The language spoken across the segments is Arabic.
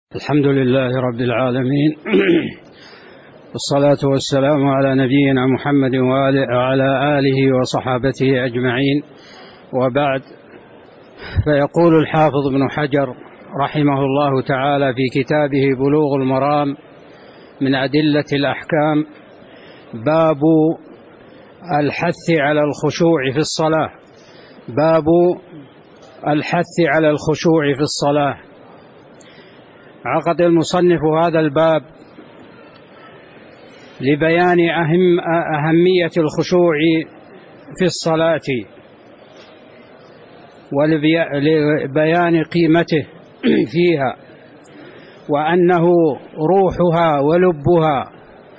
الحمد لله رب العالمين والصلاة والسلام على نبينا محمد وعلى آله وصحابته أجمعين، وبعد. فيقول الحافظ ابن حجر رحمه الله تعالى في كتابه بلوغ المرام من أدلة الأحكام: باب الحث على الخشوع في الصلاة. باب الحث على الخشوع في الصلاة. عقد المصنف هذا الباب لبيان أهمية الخشوع في الصلاة، ولبيان قيمته فيها، وأنه روحها ولبها.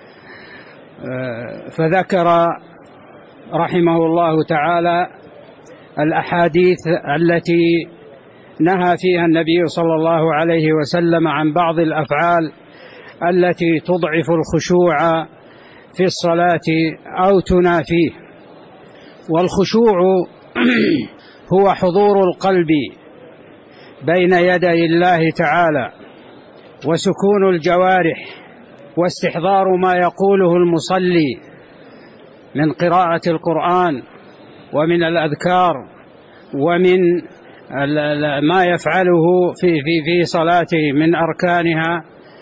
فذكر رحمه الله تعالى الأحاديث التي نهى فيها النبي صلى الله عليه وسلم عن بعض الأفعال التي تضعف الخشوع في الصلاة أو تنافيه. والخشوع هو حضور القلب بين يدي الله تعالى، وسكون الجوارح، واستحضار ما يقوله المصلي من قراءة القرآن ومن الأذكار ومن ما يفعله في صلاته من أركانها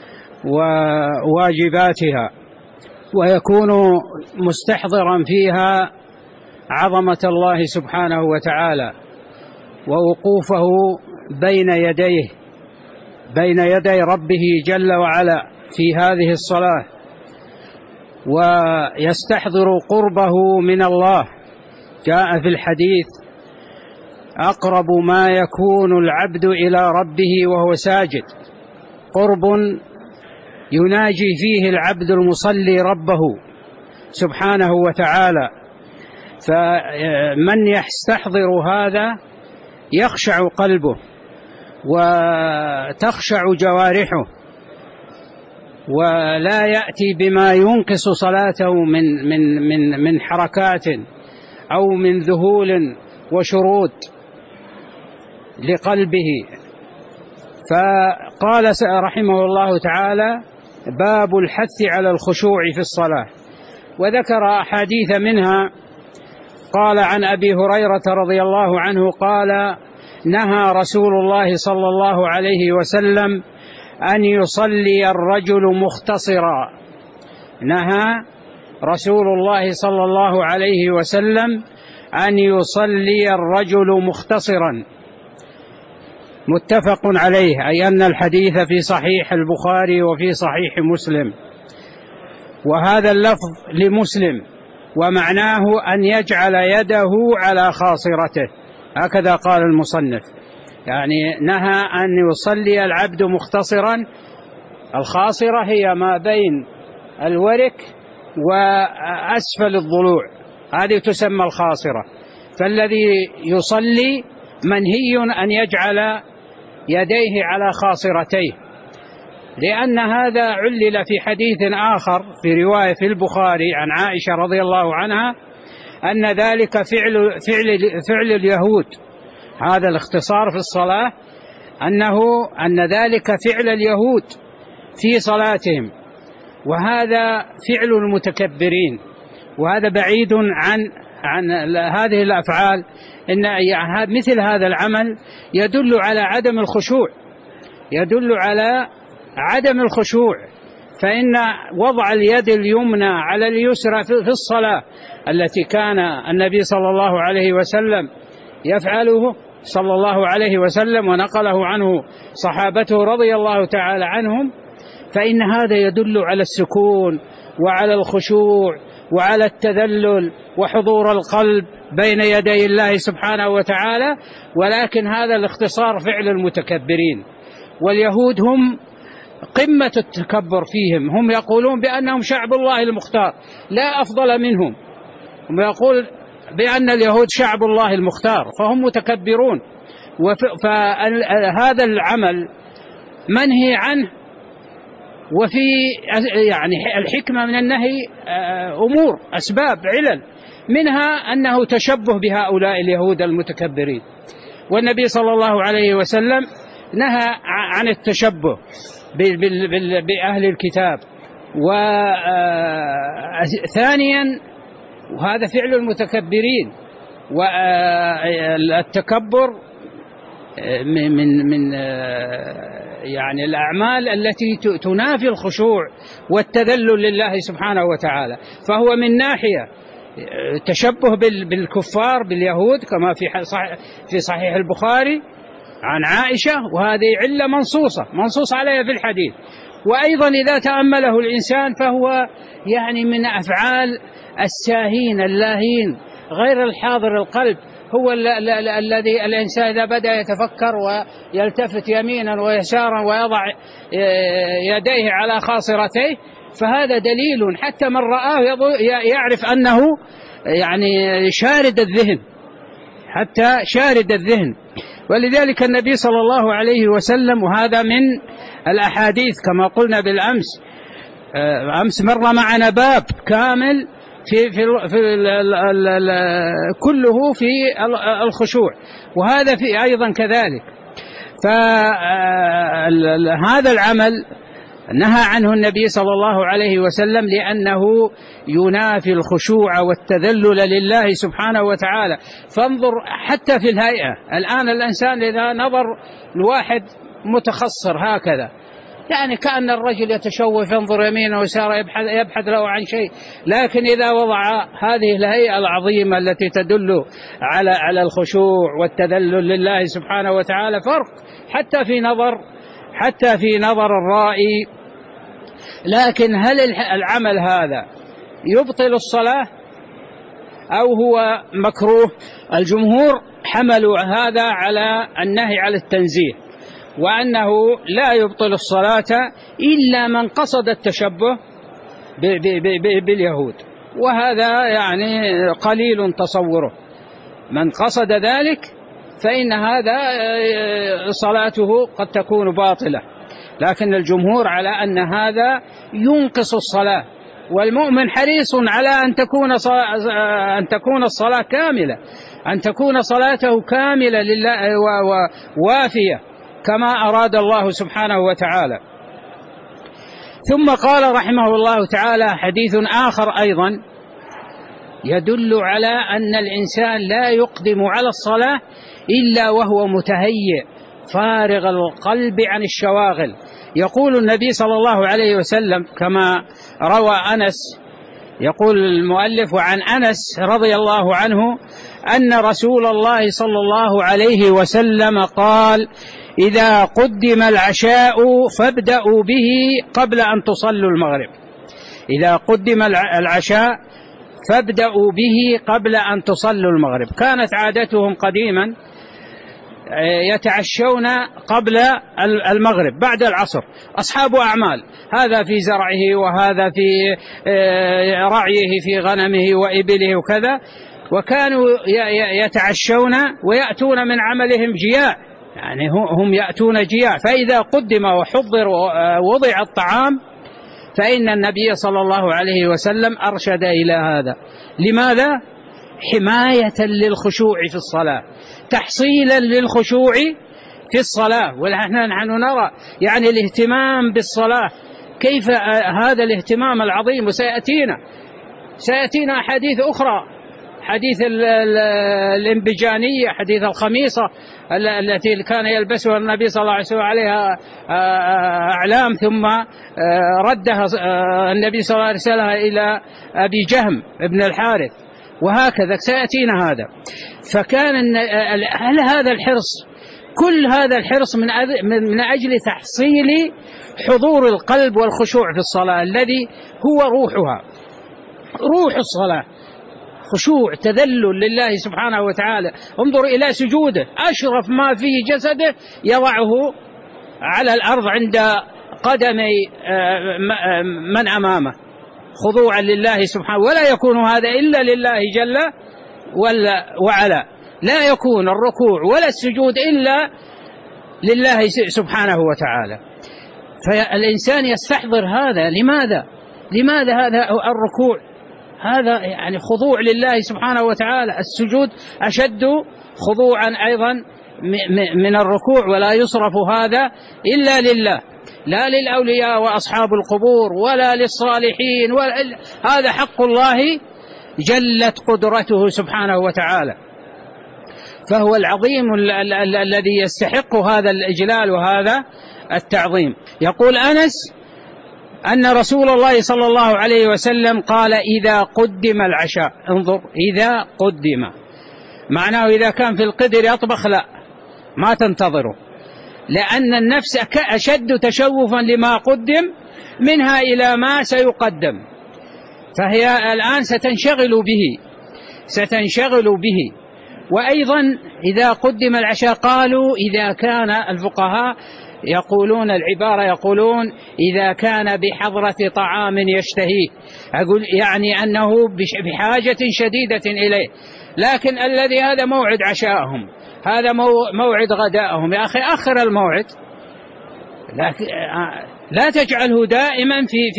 وواجباتها، ويكون مستحضرا فيها عظمة الله سبحانه وتعالى ووقوفه بين يدي ربه جل وعلا في هذه الصلاة، ويستحضر قربه من الله. جاء في الحديث: أقرب ما يكون العبد إلى ربه وهو ساجد، قرب يناجي فيه العبد المصلي ربه سبحانه وتعالى. فمن يستحضر هذا يخشع قلبه وتخشع جوارحه، ولا يأتي بما ينقص صلاته من حركات أو من ذهول وشرود لقلبه. فقال رحمه الله تعالى: باب الحث على الخشوع في الصلاة. وذكر أحاديث منها. قال: عن أبي هريرة رضي الله عنه قال: نهى رسول الله صلى الله عليه وسلم أن يصلي الرجل مختصرا. نهى رسول الله صلى الله عليه وسلم أن يصلي الرجل مختصرا. متفق عليه، أي أن الحديث في صحيح البخاري وفي صحيح مسلم. وهذا اللفظ لمسلم، ومعناه أن يجعل يده على خاصرته، هكذا قال المصنف. يعني نهى أن يصلي العبد مختصرا. الخاصرة هي ما بين الورك وأسفل الضلوع، هذه تسمى الخاصرة. فالذي يصلي منهي أن يجعل يديه على خاصرتيه، لأن هذا علل في حديث آخر في رواية في البخاري عن عائشة رضي الله عنها أن ذلك فعل اليهود. هذا الاختصار في الصلاة أن ذلك فعل اليهود في صلاتهم، وهذا فعل المتكبرين، وهذا بعيد عن هذه الأفعال. إن مثل هذا العمل يدل على عدم الخشوع، فإن وضع اليد اليمنى على اليسرى في الصلاة التي كان النبي صلى الله عليه وسلم يفعله صلى الله عليه وسلم، ونقله عنه صحابته رضي الله تعالى عنهم، فإن هذا يدل على السكون وعلى الخشوع وعلى التذلل وحضور القلب بين يدي الله سبحانه وتعالى. ولكن هذا الاختصار فعل المتكبرين، واليهود هم قمة التكبر فيهم. هم يقولون بأنهم شعب الله المختار لا أفضل منهم، هم يقول بأن اليهود شعب الله المختار، فهم متكبرون. فهذا العمل منهي عنه. وفي الحكمة من النهي أمور، أسباب، علل، منها أنه تشبه بهؤلاء اليهود المتكبرين. والنبي صلى الله عليه وسلم نهى عن التشبه بأهل الكتاب. وثانيا وهذا فعل المتكبرين، والتكبر من يعني الأعمال التي تنافي الخشوع والتذلل لله سبحانه وتعالى. فهو من ناحية تشبه بالكفار باليهود كما في صحيح البخاري عن عائشة، وهذه علة منصوص عليها في الحديث. وأيضا إذا تأمله الإنسان فهو يعني من أفعال الساهين اللاهين غير الحاضر القلب، هو الذي الإنسان إذا بدأ يتفكر ويلتفت يمينا ويسارا ويضع يديه على خاصرتيه، فهذا دليل حتى من رآه يعرف أنه يعني شارد الذهن، حتى شارد الذهن. ولذلك النبي صلى الله عليه وسلم، وهذا من الأحاديث كما قلنا بالأمس، أمس مر معنا باب كامل في كله في الخشوع، وهذا في أيضا كذلك. فهذا العمل نهى عنه النبي صلى الله عليه وسلم لأنه ينافي الخشوع والتذلل لله سبحانه وتعالى. فانظر حتى في الهيئة، الآن الإنسان إذا نظر لواحد متخصر هكذا يعني كأن الرجل يتشوف ينظر يمينه ويساره يبحث له عن شيء، لكن إذا وضع هذه الهيئة العظيمة التي تدل على الخشوع والتذلل لله سبحانه وتعالى فرق حتى في نظر الرائي. لكن هل العمل هذا يبطل الصلاة أو هو مكروه؟ الجمهور حملوا هذا على النهي على التنزيه، وأنه لا يبطل الصلاة إلا من قصد التشبه باليهود، وهذا يعني قليل تصوره. من قصد ذلك فإن هذا صلاته قد تكون باطلة، لكن الجمهور على أن هذا ينقص الصلاة، والمؤمن حريص على أن تكون الصلاة كاملة، أن تكون صلاته كاملة لله ووافية كما أراد الله سبحانه وتعالى. ثم قال رحمه الله تعالى حديث آخر أيضا يدل على أن الإنسان لا يقدم على الصلاة إلا وهو متهيئ فارغ القلب عن الشواغل. يقول النبي صلى الله عليه وسلم كما روى أنس، يقول المؤلف: وعن أنس رضي الله عنه أن رسول الله صلى الله عليه وسلم قال: إذا قدم العشاء فابدأوا به قبل أن تصلوا المغرب. إذا قدم العشاء فابدأوا به قبل أن تصلوا المغرب. كانت عادتهم قديما يتعشون قبل المغرب بعد العصر، أصحاب أعمال، هذا في زرعه وهذا في رعيه في غنمه وإبله وكذا، وكانوا يتعشون ويأتون من عملهم جياع، يعني هم يأتون جياع. فإذا قدم وحضر ووضع الطعام فإن النبي صلى الله عليه وسلم أرشد إلى هذا. لماذا؟ حماية للخشوع في الصلاة، تحصيلا للخشوع في الصلاة. ونحن نرى يعني الاهتمام بالصلاة، كيف هذا الاهتمام العظيم. وسيأتينا أحاديث أخرى، حديث الانبجانية، حديث الخميصة التي كان يلبسها النبي صلى الله عليه وسلم عليها أعلام، ثم ردها النبي صلى الله عليه وسلم إلى أبي جهم ابن الحارث، وهكذا سيأتينا هذا. فكان هل هذا الحرص، كل هذا الحرص من أجل تحصيل حضور القلب والخشوع في الصلاة الذي هو روحها، روح الصلاة، خشوع تذلل لله سبحانه وتعالى. انظر إلى سجوده، أشرف ما في جسده يضعه على الأرض عند قدمي من أمامه خضوعا لله سبحانه، ولا يكون هذا إلا لله جل وعلا. لا يكون الركوع ولا السجود إلا لله سبحانه وتعالى. فالإنسان يستحضر هذا. لماذا هذا الركوع؟ هذا يعني خضوع لله سبحانه وتعالى. السجود أشد خضوعا أيضا من الركوع، ولا يصرف هذا إلا لله، لا للأولياء وأصحاب القبور ولا للصالحين، هذا حق الله جلت قدرته سبحانه وتعالى، فهو العظيم الذي يستحق هذا الإجلال وهذا التعظيم. يقول أنس أن رسول الله صلى الله عليه وسلم قال: إذا قدم العشاء، انظر، إذا قدم، معناه إذا كان في القدر يطبخ لا، ما تنتظره، لأن النفس أشد تشوفا لما قدم منها إلى ما سيقدم، فهي الآن ستنشغل به. وأيضا إذا قدم العشاء قالوا إذا كان، الفقهاء يقولون العبارة، يقولون إذا كان بحضرة طعام يشتهيه، أقول يعني أنه بحاجة شديدة إليه، لكن الذي هذا موعد عشائهم، هذا موعد غدائهم، يا أخي أخر الموعد، لكن لا تجعله دائما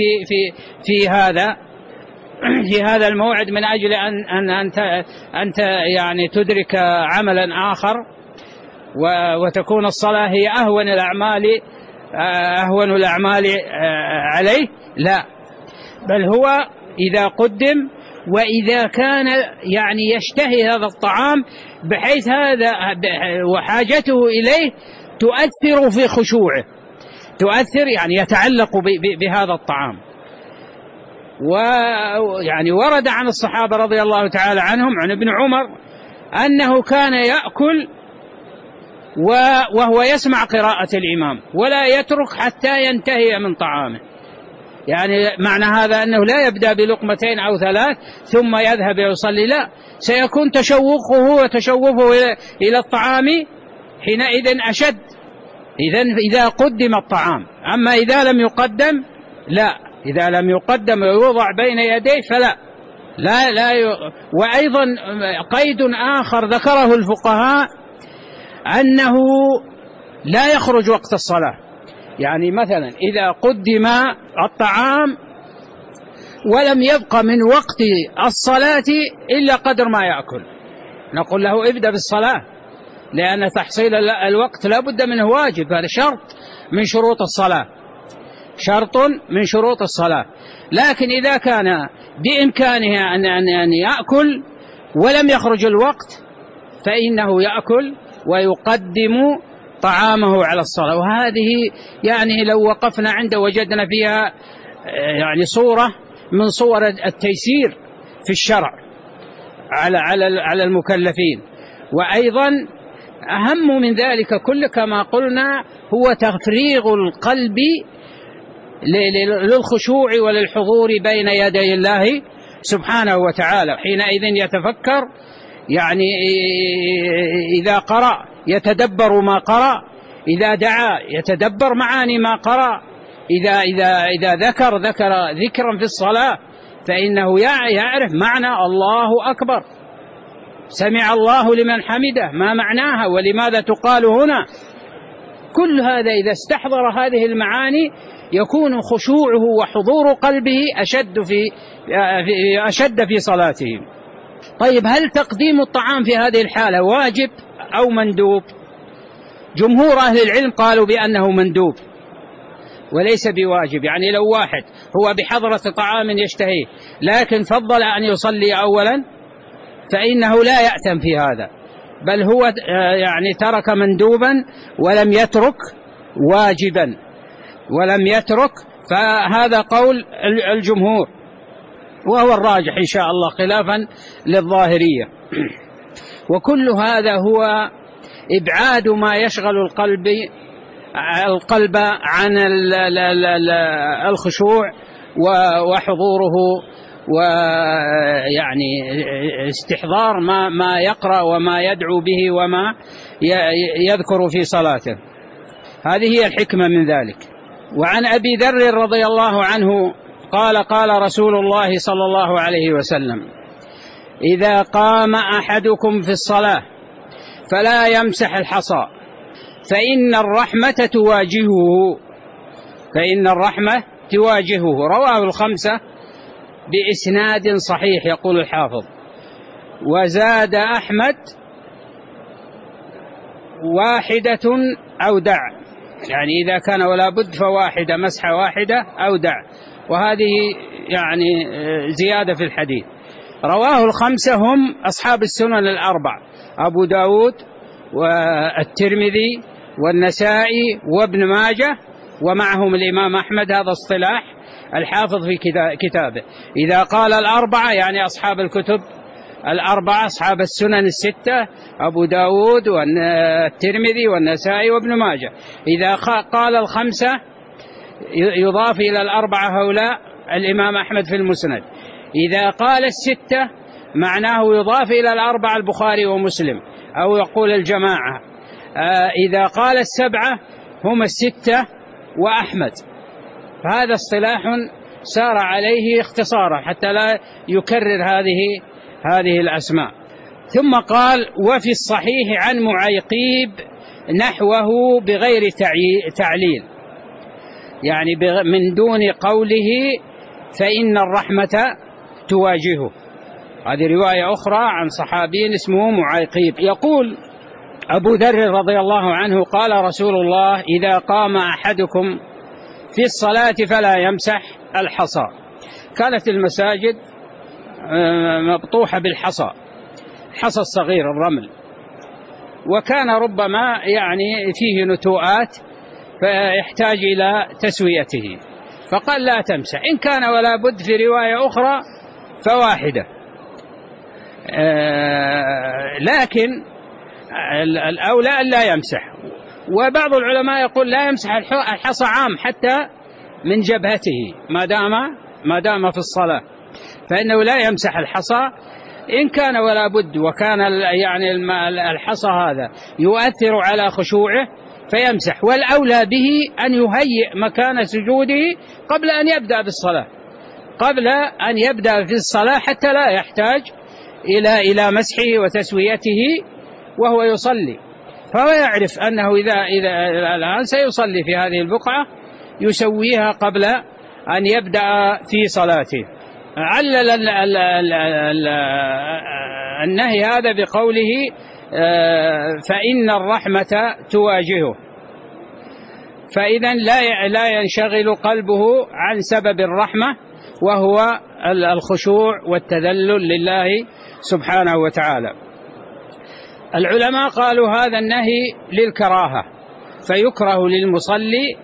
في هذا الموعد من أجل أن أنت يعني تدرك عملا آخر وتكون الصلاة هي أهون الأعمال عليه، لا، بل هو إذا قدم، وإذا كان يعني يشتهي هذا الطعام بحيث هذا وحاجته إليه تؤثر في خشوعه، تؤثر يعني يتعلق بهذا الطعام. ويعني ورد عن الصحابة رضي الله تعالى عنهم، عن ابن عمر، أنه كان يأكل وهو يسمع قراءة الإمام ولا يترك حتى ينتهي من طعامه، يعني معنى هذا أنه لا يبدأ بلقمتين أو 3 ثم يذهب يصلي، لا، سيكون تشوفه إلى الطعام حينئذ أشد، إذا قدم الطعام. أما إذا لم يقدم لا، إذا لم يقدم ويوضع بين يديه فلا، لا. وأيضا قيد آخر ذكره الفقهاء أنه لا يخرج وقت الصلاة، يعني مثلا إذا قدم الطعام ولم يبق من وقت الصلاة إلا قدر ما يأكل، نقول له ابدأ بالصلاة، لأن تحصيل الوقت لا بد منه واجب، هذا شرط من شروط الصلاة. لكن إذا كان بإمكانه أن يأكل ولم يخرج الوقت فإنه يأكل ويقدم طعامه على الصلاة. وهذه يعني لو وقفنا عنده وجدنا فيها يعني صورة من صور التيسير في الشرع على المكلفين. وأيضا أهم من ذلك كل كما قلنا هو تفريغ القلب للخشوع وللحضور بين يدي الله سبحانه وتعالى، حينئذ يتفكر، يعني إذا قرأ يتدبر ما قرأ، إذا دعا يتدبر معاني ما قرأ، إذا ذكر ذكرا في الصلاة فإنه يعرف معنى الله أكبر، سمع الله لمن حمده، ما معناها ولماذا تقال هنا. كل هذا إذا استحضر هذه المعاني يكون خشوعه وحضور قلبه أشد في صلاته. طيب، هل تقديم الطعام في هذه الحالة واجب أو مندوب؟ جمهور أهل العلم قالوا بأنه مندوب وليس بواجب، يعني لو واحد هو بحضرة طعام يشتهيه لكن فضل أن يصلي أولا فإنه لا يأثم في هذا، بل هو يعني ترك مندوبا ولم يترك واجبا فهذا قول الجمهور وهو الراجح إن شاء الله خلافا للظاهرية. وكل هذا هو إبعاد ما يشغل القلب عن الخشوع وحضوره، ويعني استحضار ما يقرأ وما يدعو به وما يذكر في صلاته. هذه هي الحكمة من ذلك. وعن أبي ذر رضي الله عنه قال: قال رسول الله صلى الله عليه وسلم: إذا قام أحدكم في الصلاة فلا يمسح الحصى فإن الرحمة تواجهه. رواه الخمسة بإسناد صحيح يقول الحافظ. وزاد أحمد واحدة أو دع، يعني إذا كان ولا بد فواحدة، مسحة واحدة أو دع، وهذه يعني زيادة في الحديث. رواه الخمسة هم أصحاب السنن الأربع: أبو داود والترمذي والنسائي وابن ماجه، ومعهم الإمام أحمد. هذا اصطلاح الحافظ في كتابه. إذا قال الأربعة يعني أصحاب الكتب الأربعة، أصحاب السنن الستة: أبو داود والترمذي والنسائي وابن ماجه. إذا قال الخمسة يضاف إلى الأربعة هؤلاء الإمام أحمد في المسند. إذا قال الستة معناه يضاف إلى الأربعة البخاري ومسلم، أو يقول الجماعة. إذا قال السبعة هم الستة وأحمد. فهذا اصطلاح سار عليه اختصارا حتى لا يكرر هذه الأسماء. ثم قال: وفي الصحيح عن معيقيب نحوه بغير تعليل، يعني من دون قوله فإن الرحمة تواجهه. هذه رواية أخرى عن صحابي اسمه معيقيب. يقول أبو ذر رضي الله عنه: قال رسول الله: إذا قام أحدكم في الصلاة فلا يمسح الحصى. كانت المساجد مبطوحة بالحصى، الحصى الصغير الرمل، وكان ربما يعني فيه نتوءات فيحتاج إلى تسويته، فقال: لا تمسح، إن كان ولا بد في رواية أخرى فواحدة. لكن الأولى أن لا يمسح. وبعض العلماء يقول لا يمسح الحصى عام حتى من جبهته ما دام في الصلاة، فإنه لا يمسح الحصى إن كان ولا بد، وكان يعني الحصى هذا يؤثر على خشوعه فيمسح. والأولى به أن يهيئ مكان سجوده قبل أن يبدأ في الصلاة حتى لا يحتاج إلى مسحه وتسويته وهو يصلي. فهو يعرف أنه إذا الآن سيصلي في هذه البقعة يسويها قبل أن يبدأ في صلاته. علل النهي هذا بقوله فإن الرحمة تواجهه، فإذا لا ينشغل قلبه عن سبب الرحمة، وهو الخشوع والتذلل لله سبحانه وتعالى. العلماء قالوا هذا النهي للكراهة، فيكره للمصلي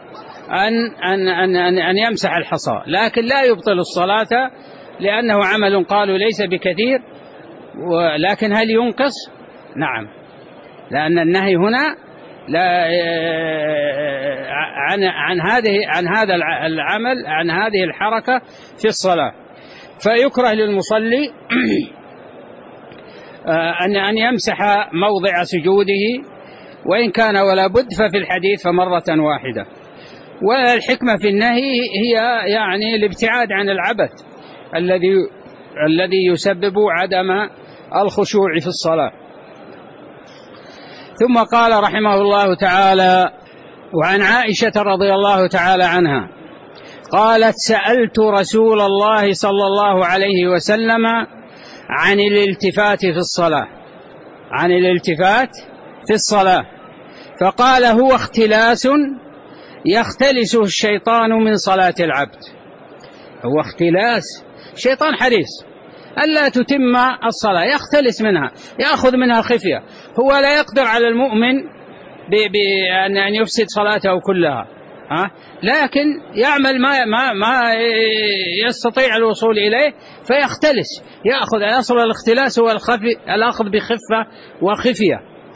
أن يمسح الحصى، لكن لا يبطل الصلاة لأنه عمل قالوا ليس بكثير. ولكن هل ينقص؟ نعم، لأن النهي هنا لا عن هذا العمل، عن هذه الحركة في الصلاة. فيكره للمصلي أن يمسح موضع سجوده، وإن كان ولا بد ففي الحديث فمرة واحدة. والحكمة في النهي هي يعني الابتعاد عن العبث الذي يسبب عدم الخشوع في الصلاة. ثم قال رحمه الله تعالى: وعن عائشة رضي الله تعالى عنها قالت: سألت رسول الله صلى الله عليه وسلم عن الالتفات في الصلاة، فقال: هو اختلاس يختلسه الشيطان من صلاة العبد. هو اختلاس، شيطان حريص ألا تتم الصلاة، يختلس منها، يأخذ منها خفية. هو لا يقدر على المؤمن بأن يفسد صلاته كلها، لكن يعمل ما يستطيع الوصول إليه فيختلس، يصل الاختلاس هو الأخذ بخفة وخفية.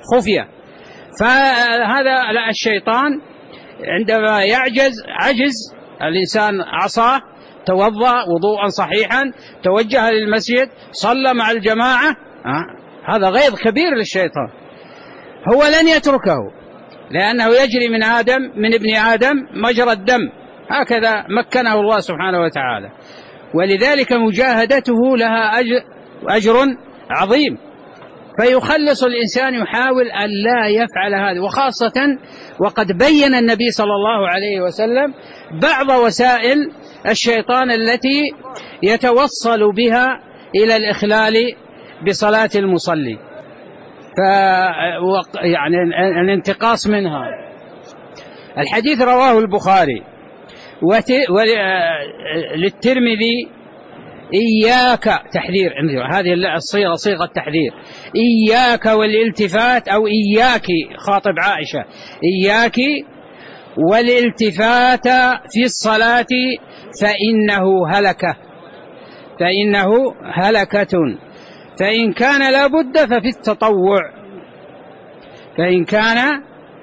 فهذا لا، الشيطان عندما عجز الإنسان عصاه، توضأ وضوءا صحيحا، توجه للمسجد، صلى مع الجماعة، هذا غيظ كبير للشيطان. هو لن يتركه، لأنه يجري من ابن آدم مجرى الدم، هكذا مكنه الله سبحانه وتعالى. ولذلك مجاهدته لها أجر عظيم، فيخلص الإنسان، يحاول أن لا يفعل هذا. وخاصة وقد بين النبي صلى الله عليه وسلم بعض وسائل الشيطان التي يتوصل بها إلى الإخلال بصلاة المصلي. يعني الانتقاص منها. الحديث رواه البخاري. للترمذي إياك تحذير، هذه الصيغة صيغة تحذير، إياك والالتفات، أو إياك خاطب عائشة، إياك والالتفات في الصلاة فإنه هلكة، فإن كان لا بد ففي التطوع، فإن كان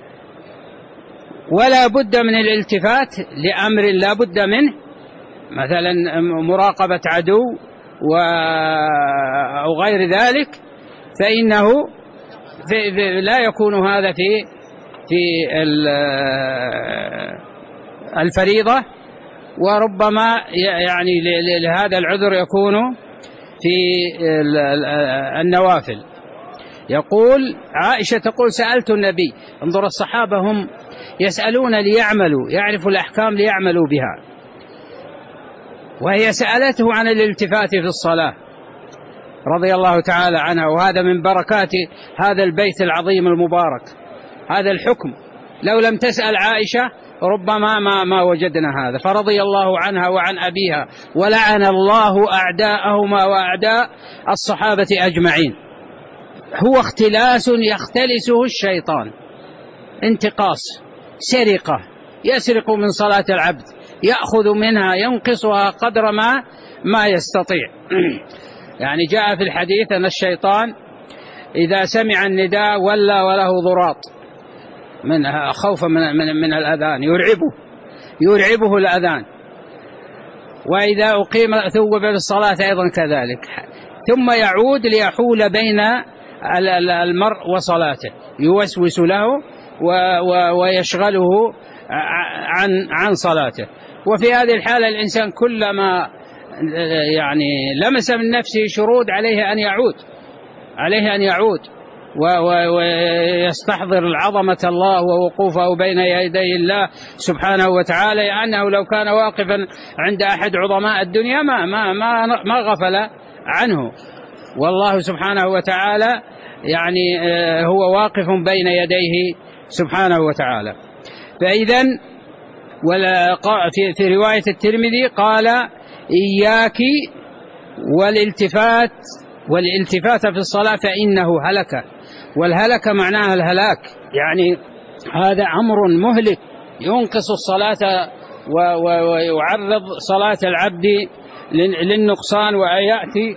ولا بد من الالتفات لأمر لا بد منه، مثلا مراقبة عدو أو غير ذلك، فإنه لا يكون هذا في الفريضة، وربما يعني لهذا العذر يكون في النوافل. يقول عائشة تقول سألت النبي، انظر الصحابة هم يسألون ليعملوا، يعرفوا الأحكام ليعملوا بها، وهي سألته عن الالتفات في الصلاة رضي الله تعالى عنها، وهذا من بركات هذا البيت العظيم المبارك، هذا الحكم لو لم تسأل عائشة ربما ما وجدنا هذا، فرضي الله عنها وعن أبيها، ولعن الله أعداءهما وأعداء الصحابة أجمعين. هو اختلاس يختلسه الشيطان، انتقاص، سرقة، يسرق من صلاة العبد، يأخذ منها، ينقصها قدر ما يستطيع. يعني جاء في الحديث أن الشيطان إذا سمع النداء ولى وله ضراط خوفا من الأذان، يرعبه الأذان، وإذا أقيم ثوب بالصلاة أيضا كذلك، ثم يعود ليحول بين المرء وصلاته، يوسوس له ويشغله عن صلاته. وفي هذه الحالة الإنسان كلما يعني لمس من نفسه شرود عليه أن يعود ويستحضر عظمة الله ووقوفه بين يدي الله سبحانه وتعالى، لأنه لو كان واقفا عند أحد عظماء الدنيا ما غفل عنه، والله سبحانه وتعالى يعني هو واقف بين يديه سبحانه وتعالى. فإذن في رواية الترمذي قال إياك والالتفات في الصلاة فإنه هلك، والهلك معناها الهلاك، يعني هذا أمر مهلك ينقص الصلاة ويعرض صلاة العبد للنقصان، ويأتي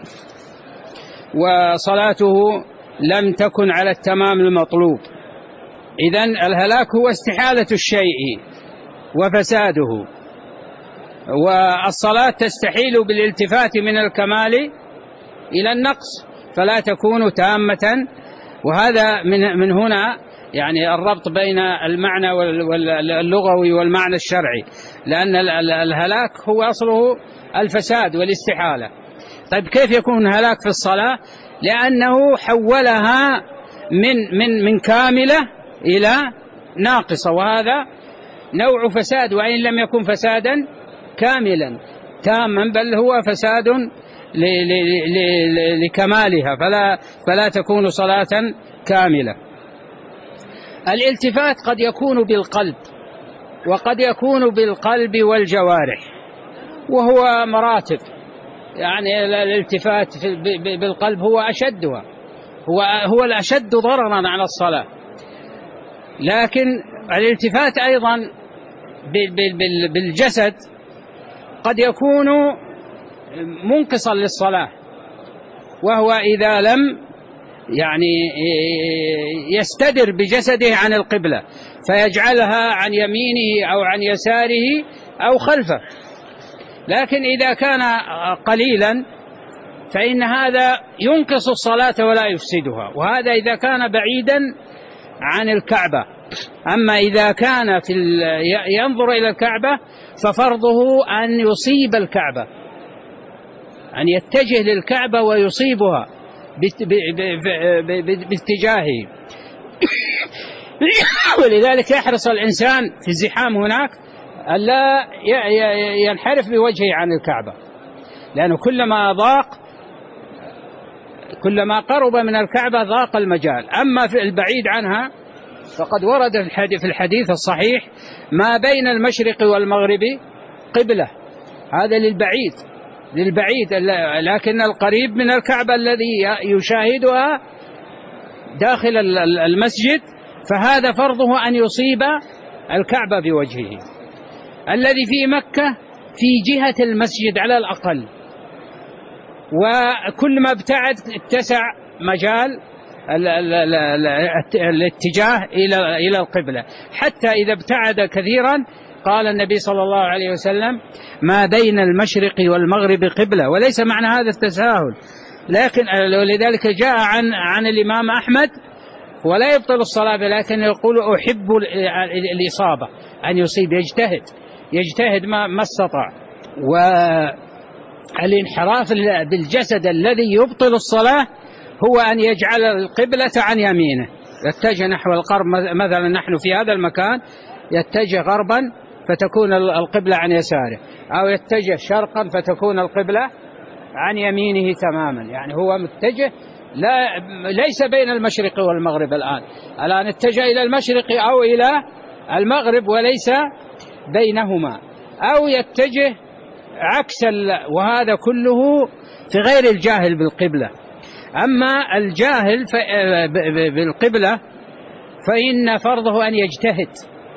وصلاته لم تكن على التمام المطلوب. إذن الهلاك هو استحالة الشيء وفساده، والصلاة تستحيل بالالتفات من الكمال إلى النقص فلا تكون تامة. وهذا من هنا يعني الربط بين المعنى اللغوي والمعنى الشرعي، لأن الهلاك هو أصله الفساد والاستحالة. طيب كيف يكون هلاك في الصلاة؟ لأنه حولها من كاملة إلى ناقصة، وهذا نوع فساد، وإن لم يكن فسادا كاملا تاما، بل هو فساد لكمالها، فلا تكون صلاة كاملة. الالتفات قد يكون بالقلب وقد يكون بالقلب والجوارح، وهو مراتب، يعني الالتفات بالقلب هو أشدها، هو الأشد ضررا على الصلاة، لكن الالتفات أيضا بالجسد قد يكون منقصا للصلاة، وهو إذا لم يعني يستدر بجسده عن القبلة فيجعلها عن يمينه أو عن يساره أو خلفه. لكن إذا كان قليلا فإن هذا ينقص الصلاة ولا يفسدها، وهذا إذا كان بعيدا عن الكعبة. أما إذا كان ينظر إلى الكعبة ففرضه أن يصيب الكعبة، أن يتجه للكعبة ويصيبها باتجاهه. ولذلك يحرص الإنسان في الزحام هناك ألا ينحرف بوجهه عن الكعبة، لأنه كلما ضاق كلما قرب من الكعبة ضاق المجال. أما في البعيد عنها فقد ورد في الحديث الصحيح ما بين المشرق والمغرب قبلة، هذا للبعيد، لكن القريب من الكعبة الذي يشاهدها داخل المسجد فهذا فرضه أن يصيب الكعبة بوجهه. الذي في مكة في جهة المسجد على الأقل، وكل ما ابتعد اتسع مجال الاتجاه إلى القبلة، حتى إذا ابتعد كثيرا قال النبي صلى الله عليه وسلم ما بين المشرق والمغرب قبلة، وليس معنى هذا التساهل، لكن ولذلك جاء عن الإمام أحمد ولا يبطل الصلاة، لكن يقول أحب الإصابة، أن يصيب، يجتهد ما استطاع. والانحراف بالجسد الذي يبطل الصلاة هو أن يجعل القبلة عن يمينه، يتجه نحو الغرب، مثلا نحن في هذا المكان يتجه غربا فتكون القبلة عن يساره، أو يتجه شرقا فتكون القبلة عن يمينه تماما، يعني هو متجه ليس بين المشرق والمغرب. الآن اتجه إلى المشرق أو إلى المغرب وليس بينهما، أو يتجه عكس وهذا كله في غير الجاهل بالقبلة. أما الجاهل بالقبلة فإن فرضه أن يجتهد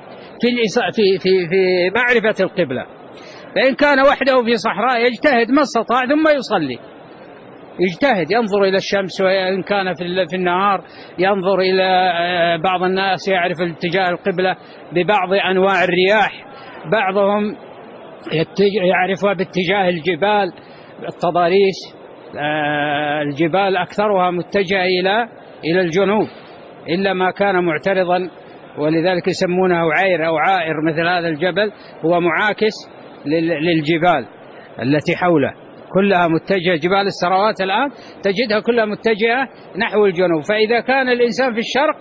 في معرفة القبلة، فإن كان وحده في صحراء يجتهد ما استطاع ثم يصلي، يجتهد ينظر إلى الشمس، وإن كان في النهار ينظر إلى بعض الناس يعرف اتجاه القبلة ببعض أنواع الرياح، بعضهم يعرفها باتجاه الجبال، التضاريس، الجبال أكثرها متجهة إلى الجنوب إلا ما كان معترضا، ولذلك يسمونه عير أو عائر، مثل هذا الجبل هو معاكس للجبال التي حوله، كلها متجهة. جبال السراوات الآن تجدها كلها متجهة نحو الجنوب، فإذا كان الإنسان في الشرق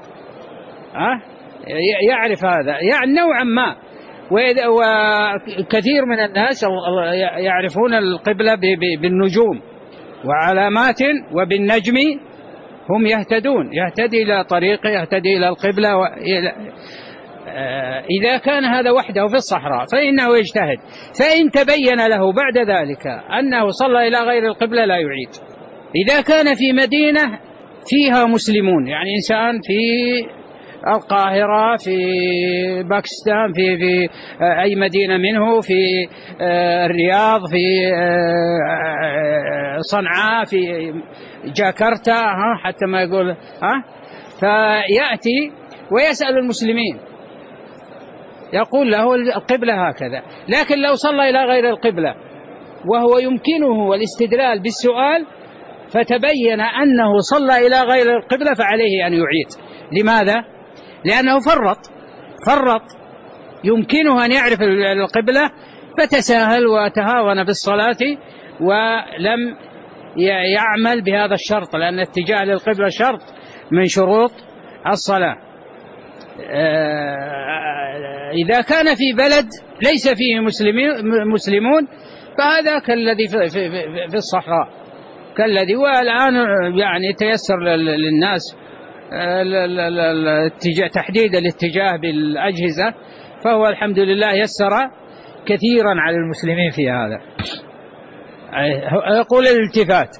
يعرف هذا يعني نوعا ما. وكثير من الناس يعرفون القبلة بالنجوم وعلامات، وبالنجم هم يهتدون، يهتدي إلى طريقه، يهتدي إلى القبلة. إذا كان هذا وحده في الصحراء فإنه يجتهد، فإن تبين له بعد ذلك أنه صلى إلى غير القبلة لا يعيد. إذا كان في مدينة فيها مسلمون، يعني إنسان في القاهرة، في باكستان، في أي مدينة منه، في الرياض، في صنعاء، في جاكرتا، حتى ما يقول فيأتي ويسأل المسلمين، يقول له القبلة هكذا. لكن لو صلى إلى غير القبلة وهو يمكنه الاستدلال بالسؤال فتبين أنه صلى إلى غير القبلة فعليه أن يعيد. لماذا؟ لأنه فرط، يمكنه أن يعرف القبلة فتساهل وتهاون بالصلاة ولم يعمل بهذا الشرط، لأن اتجاه للقبلة شرط من شروط الصلاة. إذا كان في بلد ليس فيه مسلمون فهذا كالذي في الصحراء، كالذي والآن يعني تيسر للناس تحديد الاتجاه بالأجهزة، فهو الحمد لله يسر كثيرا على المسلمين في هذا. يقول الالتفات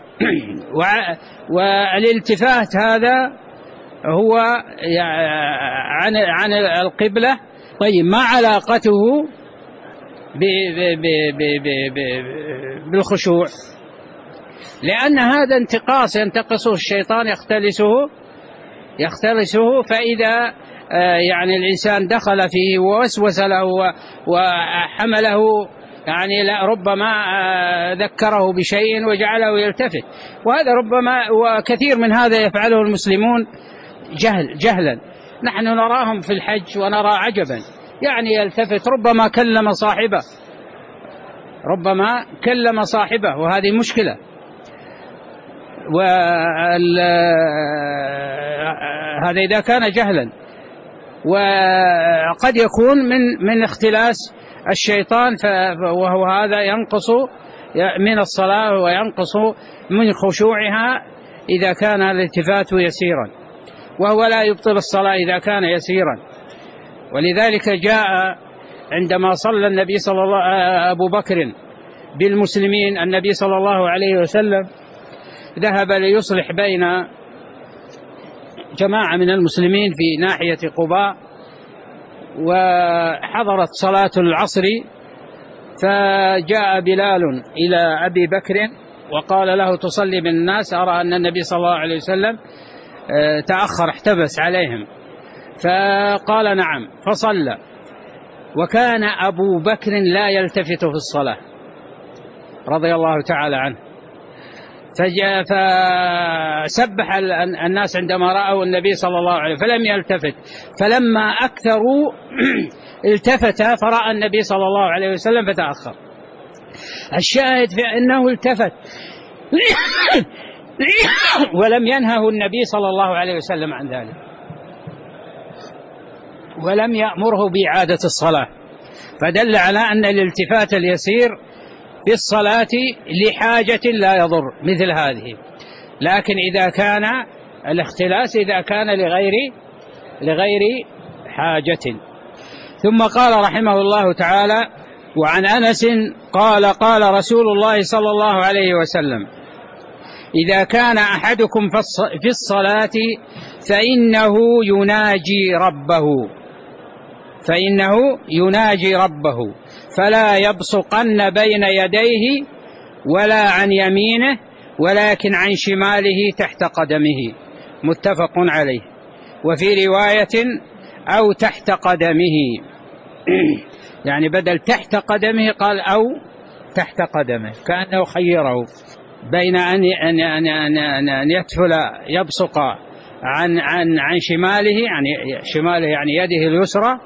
والالتفات هذا هو عن القبلة. طيب ما علاقته بالخشوع؟ لأن هذا انتقاص ينتقصه الشيطان، يختلسه، فإذا يعني الإنسان دخل فيه ووسوس له وحمله، يعني ربما ذكره بشيء وجعله يلتفت، وهذا ربما وكثير من هذا يفعله المسلمون جهلا. نحن نراهم في الحج ونرى عجبا، يعني يلتفت، ربما كلم صاحبه وهذه مشكلة. وهذا إذا كان جهلا، وقد يكون من اختلاس الشيطان، وهو هذا ينقص من الصلاة وينقص من خشوعها إذا كان الالتفات يسيرا، وهو لا يبطل الصلاة إذا كان يسيرا. ولذلك جاء عندما صلى النبي صلى الله أبو بكر بالمسلمين، النبي صلى الله عليه وسلم ذهب ليصلح بين جماعة من المسلمين في ناحية قباء، وحضرت صلاة العصر، فجاء بلال إلى أبي بكر وقال له: تصلي بالناس؟ أرى أن النبي صلى الله عليه وسلم تأخر، احتبس عليهم. فقال: نعم. فصلى، وكان أبو بكر لا يلتفت في الصلاة رضي الله تعالى عنه. فسبح الناس عندما رأوا النبي صلى الله عليه وسلم فلم يلتفت، فلما أكثروا التفت فرأى النبي صلى الله عليه وسلم فتأخر. الشاهد في أنه التفت ولم ينهه النبي صلى الله عليه وسلم عن ذلك، ولم يأمره بإعادة الصلاة، فدل على أن الالتفات اليسير في الصلاة لحاجة لا يضر مثل هذه. لكن إذا كان الاختلاس إذا كان لغير حاجة. ثم قال رحمه الله تعالى: وعن أنس قال: قال رسول الله صلى الله عليه وسلم: إذا كان أحدكم في الصلاة فإنه يناجي ربه فلا يبصقن بين يديه ولا عن يمينه ولكن عن شماله تحت قدمه. متفق عليه. وفي رواية: أو تحت قدمه، يعني بدل تحت قدمه قال أو تحت قدمه، كأنه خيره بين أن يدخل يبصق عن شماله، يعني شماله يعني يده اليسرى،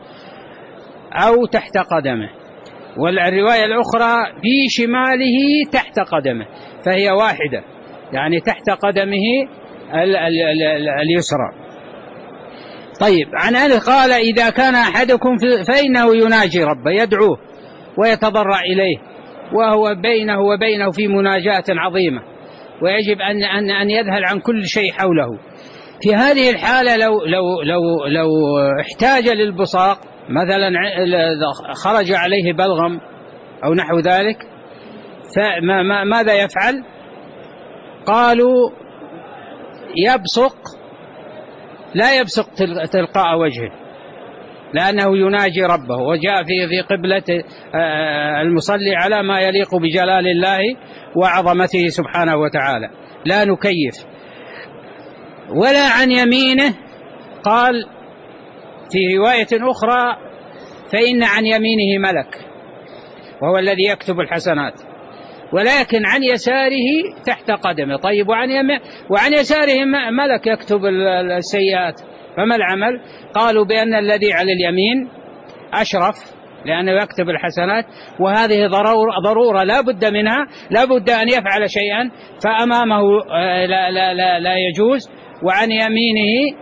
أو تحت قدمه. والرواية الأخرى في شماله تحت قدمه، فهي واحدة، يعني تحت قدمه اليسرى. طيب، عن أنس قال: إذا كان أحدكم فإنه يناجي ربه، يدعوه ويتضرع إليه، وهو بينه وبينه في مناجاة عظيمة، ويجب أن يذهل عن كل شيء حوله. في هذه الحالة لو احتاج للبصاق، مثلا خرج عليه بلغم أو نحو ذلك، فماذا يفعل؟ قالوا: يبصق، لا يبصق تلقاء وجهه، لأنه يناجي ربه، وجاء في قبلة المصلي على ما يليق بجلال الله وعظمته سبحانه وتعالى، لا نكيف. ولا عن يمينه، قال في رواية أخرى: فإن عن يمينه ملك وهو الذي يكتب الحسنات، ولكن عن يساره تحت قدمه. طيب، وعن يساره ملك يكتب السيئات، فما العمل؟ قالوا بأن الذي على اليمين أشرف لأنه يكتب الحسنات، وهذه ضرورة لا بد منها، لا بد أن يفعل شيئا، فأمامه لا يجوز، وعن يمينه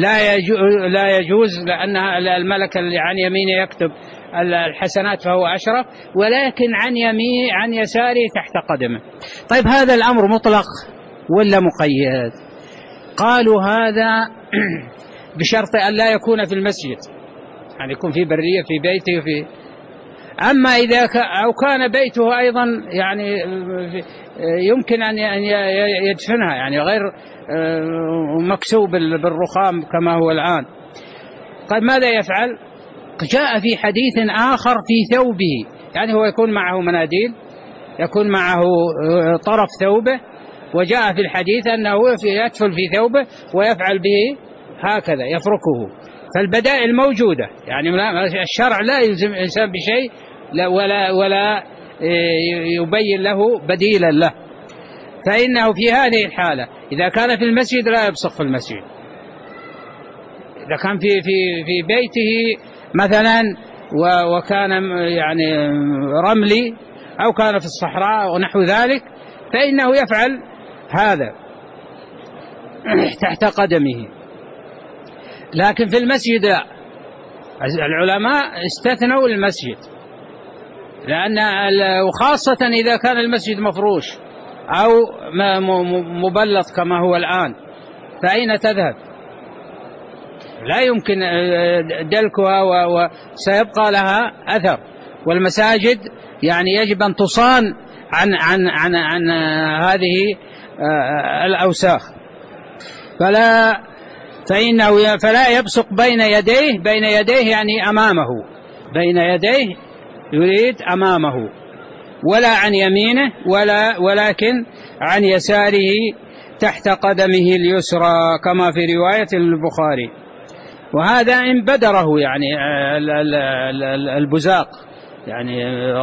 لا يجوز، لأن الملك اللي عن يمينه يكتب الحسنات فهو أشرف، ولكن عن يساره تحت قدمه. طيب، هذا الأمر مطلق ولا مقيد؟ قالوا هذا بشرط أن لا يكون في المسجد، يعني يكون في برية في بيته أما إذا أو كان بيته أيضا يعني يمكن أن يدفنها، يعني غير مكسوب بالرخام كما هو الآن. طيب، ماذا يفعل؟ جاء في حديث آخر في ثوبه، يعني هو يكون معه مناديل، يكون معه طرف ثوبه، وجاء في الحديث أنه يدفل في ثوبه ويفعل به هكذا، يفركه. فالبدائل موجودة، يعني الشرع لا يلزم الإنسان بشيء ولا يبين له بديلا له. فإنه في هذه الحالة إذا كان في المسجد لا يبصق في المسجد، إذا كان في بيته مثلا وكان يعني رملي أو كان في الصحراء ونحو ذلك، فإنه يفعل هذا تحت قدمه. لكن في المسجد لا، العلماء استثنوا المسجد، لأن وخاصة إذا كان المسجد مفروش أو مبلط كما هو الآن، فأين تذهب؟ لا يمكن دلكها وسيبقى لها أثر. والمساجد يعني يجب أن تصان عن هذه الأوساخ، فلا يبصق بين يديه يعني أمامه، بين يديه يريد أمامه، ولا عن يمينه ولكن عن يساره تحت قدمه اليسرى كما في رواية البخاري. وهذا إن بدره يعني البزاق يعني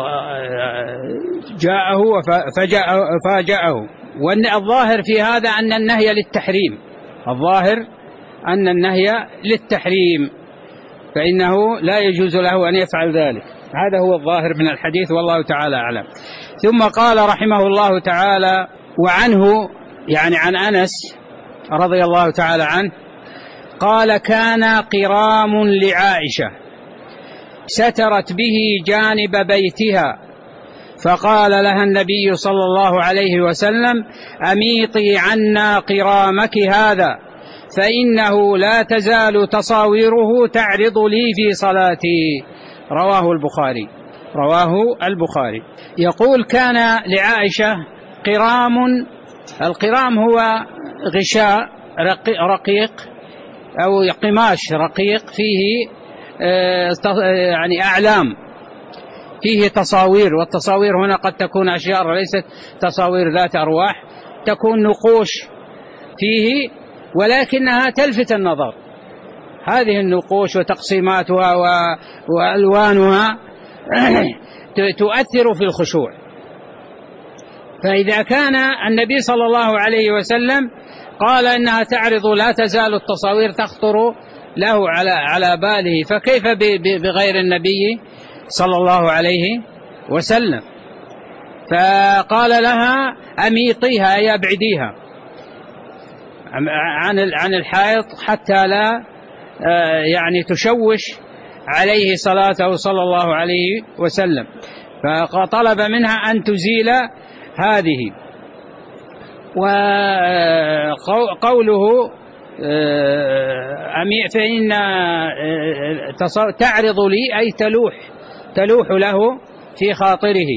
جاءه ففاجأه. والظاهر في هذا أن النهي للتحريم، الظاهر أن النهي للتحريم، فإنه لا يجوز له أن يفعل ذلك. هذا هو الظاهر من الحديث والله تعالى أعلم. ثم قال رحمه الله تعالى: وعنه يعني عن أنس رضي الله تعالى عنه قال: كان قرام لعائشة سترت به جانب بيتها، فقال لها النبي صلى الله عليه وسلم: أميطي عنا قرامك هذا، فإنه لا تزال تصاويره تعرض لي في صلاتي. رواه البخاري. يقول: كان لعائشة قرام. القرام هو غشاء رقيق أو قماش رقيق فيه يعني أعلام، فيه تصاوير، والتصاوير هنا قد تكون أشجار وليست تصاوير ذات أرواح، تكون نقوش فيه ولكنها تلفت النظر. هذه النقوش وتقسيماتها وألوانها تؤثر في الخشوع. فإذا كان النبي صلى الله عليه وسلم قال إنها تعرض لا تزال التصاوير تخطر له على باله، فكيف بغير النبي صلى الله عليه وسلم؟ فقال لها: أميطيها أي أبعديها عن الحائط حتى لا يعني تشوش عليه صلاته صلى الله عليه وسلم. فطلب منها أن تزيل هذه. وقوله فإن تعرض لي أي تلوح له في خاطره.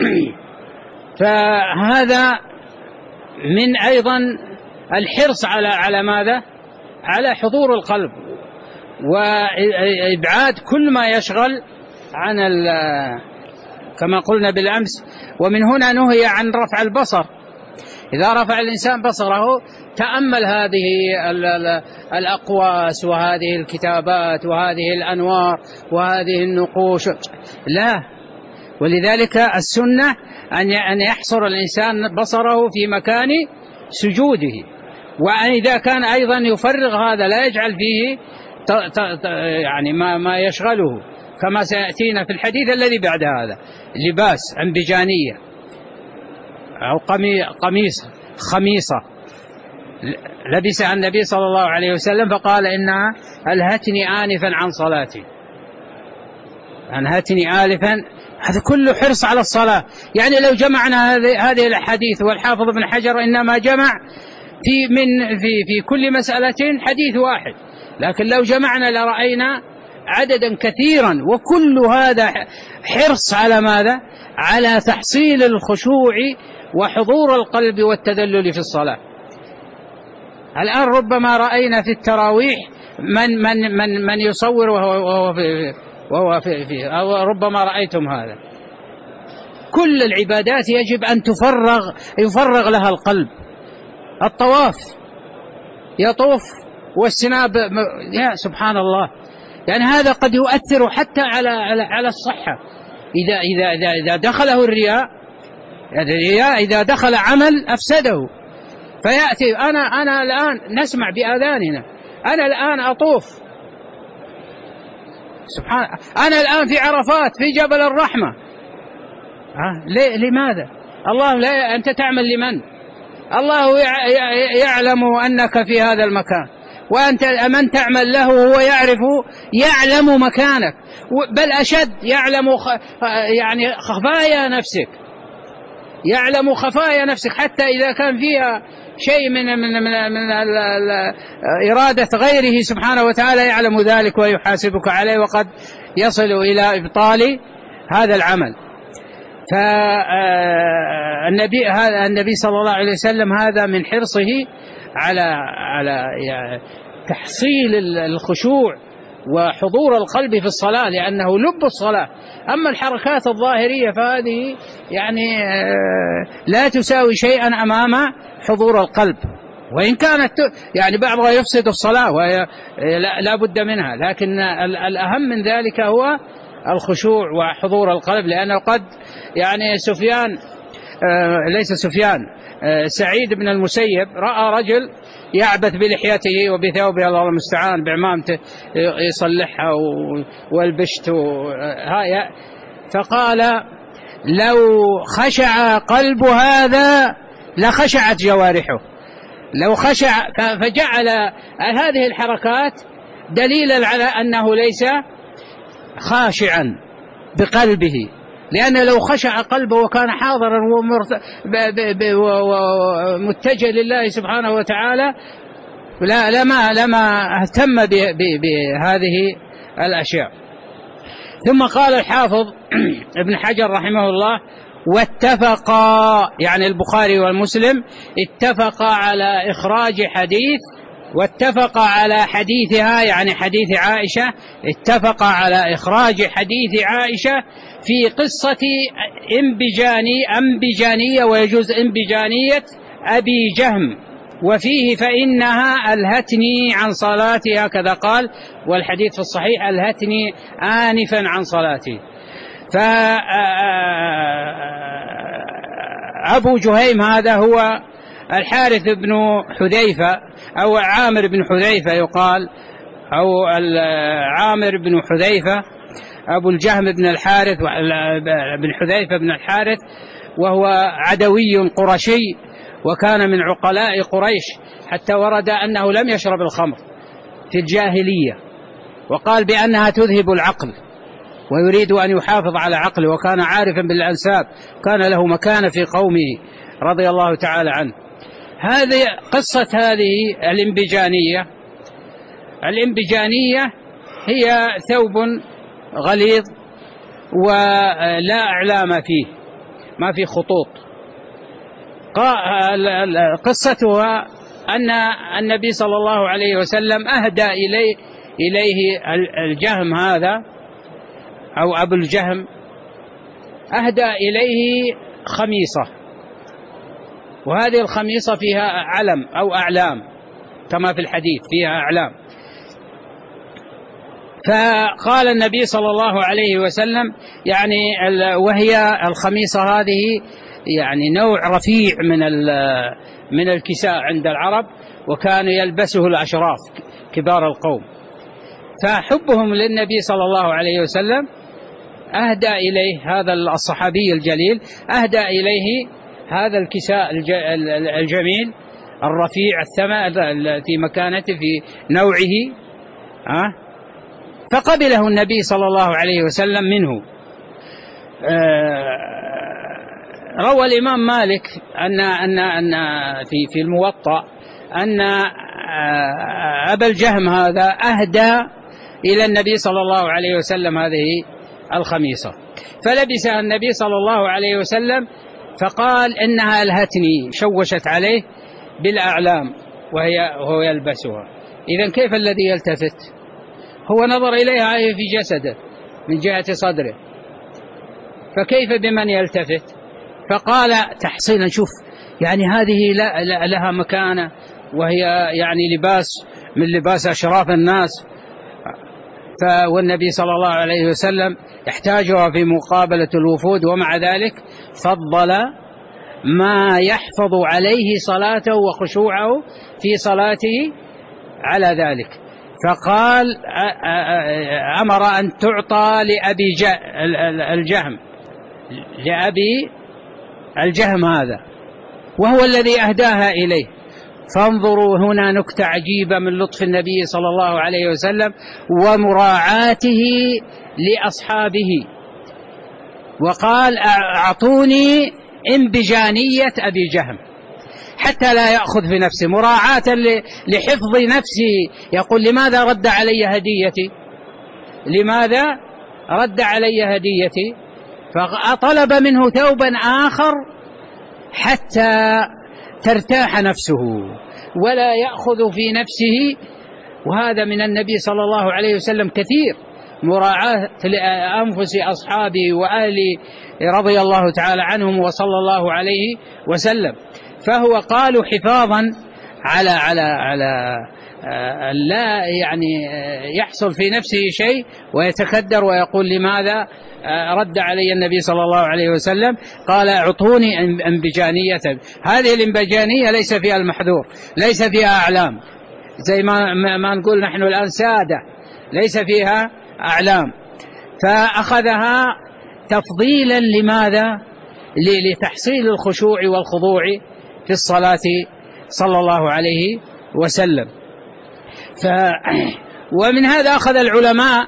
فهذا من أيضا الحرص على ماذا؟ على حضور القلب وإبعاد كل ما يشغل عن كما قلنا بالأمس. ومن هنا نهي عن رفع البصر. إذا رفع الإنسان بصره تأمل هذه الأقواس وهذه الكتابات وهذه الأنوار وهذه النقوش، لا. ولذلك السنة أن يحصر الإنسان بصره في مكان سجوده، وإذا كان أيضا يفرغ هذا لا يجعل فيه يعني ما يشغله، كما سيأتينا في الحديث الذي بعد هذا: لباس أنبجانية أو خميصة لبسها النبي صلى الله عليه وسلم فقال: إنها ألهتني آنفا عن صلاتي، أنهتني آلفا. هذا كله حرص على الصلاة. يعني لو جمعنا هذه الحديث، والحافظ ابن حجر إنما جمع في كل مسألة حديث واحد، لكن لو جمعنا لرأينا عددا كثيرا، وكل هذا حرص على ماذا؟ على تحصيل الخشوع وحضور القلب والتذلل في الصلاة. الآن ربما رأينا في التراويح من يصور وهو في أو ربما رأيتم هذا. كل العبادات يجب أن يفرغ لها القلب. الطواف يطوف والسناب، يا سبحان الله، يعني هذا قد يؤثر حتى على الصحة. إذا دخله الرياء إذا دخل عمل أفسده. فيأتي أنا الآن نسمع بآذاننا، أنا الآن أطوف، سبحان، أنا الآن في عرفات في جبل الرحمة. لماذا؟ الله لا، أنت تعمل لمن؟ الله يعلم أنك في هذا المكان، وأنت من تعمل له هو يعلم مكانك، بل أشد يعلم يعني خفايا نفسك. يعلم خفايا نفسك، حتى إذا كان فيها شيء من إرادة غيره سبحانه وتعالى يعلم ذلك ويحاسبك عليه، وقد يصل إلى إبطال هذا العمل. فالنبي صلى الله عليه وسلم هذا من حرصه على تحصيل الخشوع وحضور القلب في الصلاة، لأنه لب الصلاة. أما الحركات الظاهرية فهذه يعني لا تساوي شيئا أمام حضور القلب، وإن كانت يعني بعضها يفسد الصلاة ولا بد منها، لكن الأهم من ذلك هو الخشوع وحضور القلب. لأنه قد يعني سعيد بن المسيب رأى رجل يعبث بلحيته وبثوبه، الله المستعان، بعمامته يصلحها والبشت فقال لو خشع قلب هذا لخشعت جوارحه، لو خشع. فجعل هذه الحركات دليلا على أنه ليس خاشعا بقلبه، لأن لو خشع قلبه وكان حاضرا ومتجه لله سبحانه وتعالى لما اهتم بهذه الأشياء. ثم قال الحافظ ابن حجر رحمه الله: واتفقا، يعني البخاري والمسلم اتفقا على إخراج حديث، واتفقا على حديثها يعني حديث عائشة، اتفقا على إخراج حديث عائشة في قصة أنبجانية، ويجوز أنبجانية أبي جهم، وفيه فإنها ألهتني عن صلاتي، هكذا قال، والحديث في الصحيح ألهتني آنفا عن صلاتي. فأبو جهيم هذا هو الحارث بن حذيفة أو عامر بن حذيفة يقال، أو عامر بن حذيفة أبو الجهم بن الحارث بن حذيفة بن الحارث، وهو عدوي قرشي، وكان من عقلاء قريش، حتى ورد أنه لم يشرب الخمر في الجاهلية، وقال بأنها تذهب العقل، ويريد أن يحافظ على عقله، وكان عارفا بالأنساب، كان له مكانة في قومه رضي الله تعالى عنه. هذه قصة هذه الإنبجانية هي ثوب غليظ ولا أعلام فيه، ما في خطوط. قصتها أن النبي صلى الله عليه وسلم أهدى إليه الجهم هذا أو أبو الجهم، أهدى إليه خميصة، وهذه الخميصة فيها علم أو أعلام كما في الحديث، فيها أعلام. فقال النبي صلى الله عليه وسلم يعني وهي الخميصة هذه يعني نوع رفيع من الكساء عند العرب، وكان يلبسه الأشراف كبار القوم. فحبهم للنبي صلى الله عليه وسلم أهدى إليه هذا الصحابي الجليل، أهدى إليه هذا الكساء الجميل الرفيع الثمن في مكانته في نوعه، فقبله النبي صلى الله عليه وسلم منه. روى الإمام مالك أن في الموطأ أن أبا الجهم هذا أهدى إلى النبي صلى الله عليه وسلم هذه الخميصة، فلبسها النبي صلى الله عليه وسلم، فقال إنها ألهتني، شوشت عليه بالأعلام وهو يلبسها. إذن كيف الذي يلتفت؟ هو نظر إليها في جسده من جهة صدره، فكيف بمن يلتفت؟ فقال تحصيلا، شوف يعني هذه لها مكانة، وهي يعني لباس من لباس أشراف الناس، والنبي صلى الله عليه وسلم يحتاجها في مقابلة الوفود، ومع ذلك فضل ما يحفظ عليه صلاته وخشوعه في صلاته على ذلك. فقال أمر أن تعطى لأبي الجهم هذا، وهو الذي أهداها إليه. فانظروا هنا نكتة عجيبة من لطف النبي صلى الله عليه وسلم ومراعاته لأصحابه، وقال أعطوني انبجانية أبي جهم، حتى لا يأخذ في نفسه مراعاة لحفظ نفسه. يقول لماذا رد علي هديتي؟ لماذا رد علي هديتي؟ فطلب منه ثوبا آخر حتى ترتاح نفسه ولا يأخذ في نفسه. وهذا من النبي صلى الله عليه وسلم كثير، مراعاة لأنفس أصحابه وأهله رضي الله تعالى عنهم وصلى الله عليه وسلم. فهو قالوا حفاظا على لا يعني يحصل في نفسه شيء ويتكدر ويقول لماذا رد علي النبي صلى الله عليه وسلم. قال اعطوني انبجانية. هذه الانبجانية ليس فيها المحذور، ليس فيها أعلام، زي ما نقول نحن الآن سادة، ليس فيها أعلام. فأخذها تفضيلا لماذا؟ لتحصيل الخشوع والخضوع في الصلاة صلى الله عليه وسلم. ومن هذا أخذ العلماء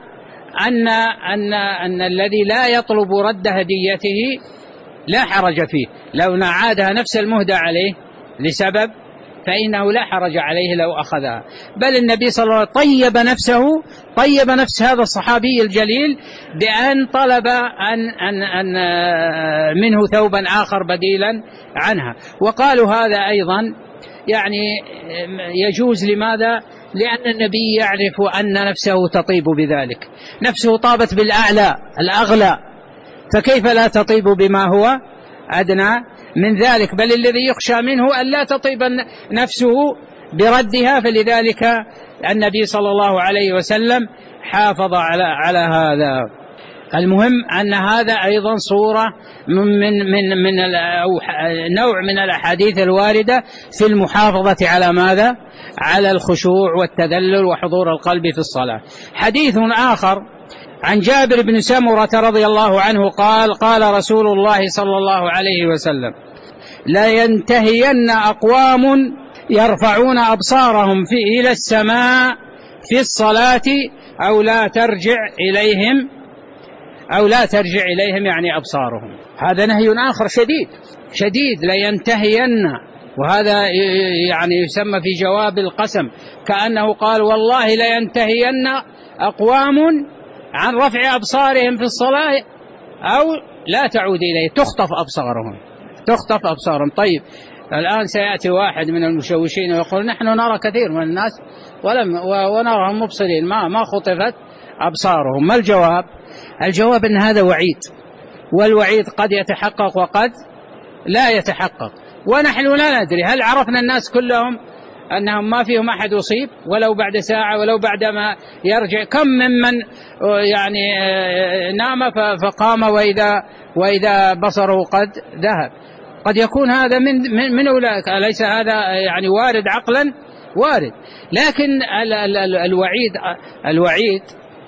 أن الذي لا يطلب رد هديته لا حرج فيه، لو نعادها نفس المهدى عليه لسبب فإنه لا حرج عليه لو أخذها. بل النبي صلى الله عليه وسلم طيب نفس هذا الصحابي الجليل بأن طلب أن منه ثوبا آخر بديلا عنها. وقالوا هذا أيضا يعني يجوز. لماذا؟ لأن النبي يعرف أن نفسه تطيب بذلك، نفسه طابت بالأعلى الأغلى، فكيف لا تطيب بما هو أدنى من ذلك؟ بل الذي يخشى منه أن لا تطيب نفسه بردها. فلذلك النبي صلى الله عليه وسلم حافظ على هذا. المهم أن هذا أيضا صورة من أو نوع من الأحاديث الواردة في المحافظة على ماذا؟ على الخشوع والتذلل وحضور القلب في الصلاة. حديث آخر عن جابر بن سمرة رضي الله عنه قال: قال رسول الله صلى الله عليه وسلم: لا ينتهين أقوام يرفعون أبصارهم إلى السماء في الصلاة أو لا ترجع إليهم يعني أبصارهم. هذا نهي آخر شديد لا ينتهين، وهذا يعني يسمى في جواب القسم، كأنه قال والله لا ينتهين أقوام عن رفع أبصارهم في الصلاة أو لا تعود إليه، تخطف أبصارهم. طيب الآن سيأتي واحد من المشوشين ويقول نحن نرى كثير من الناس ونراهم مبصرين ما خطفت أبصارهم. ما الجواب؟ الجواب أن هذا وعيد، والوعيد قد يتحقق وقد لا يتحقق، ونحن لا ندري. هل عرفنا الناس كلهم أنهم ما فيهم أحد يصيب ولو بعد ساعة ولو بعد ما يرجع؟ كم ممن يعني نام فقام وإذا بصره قد ذهب. قد يكون هذا من أولئك، أليس هذا يعني وارد عقلا؟ وارد. لكن الوعيد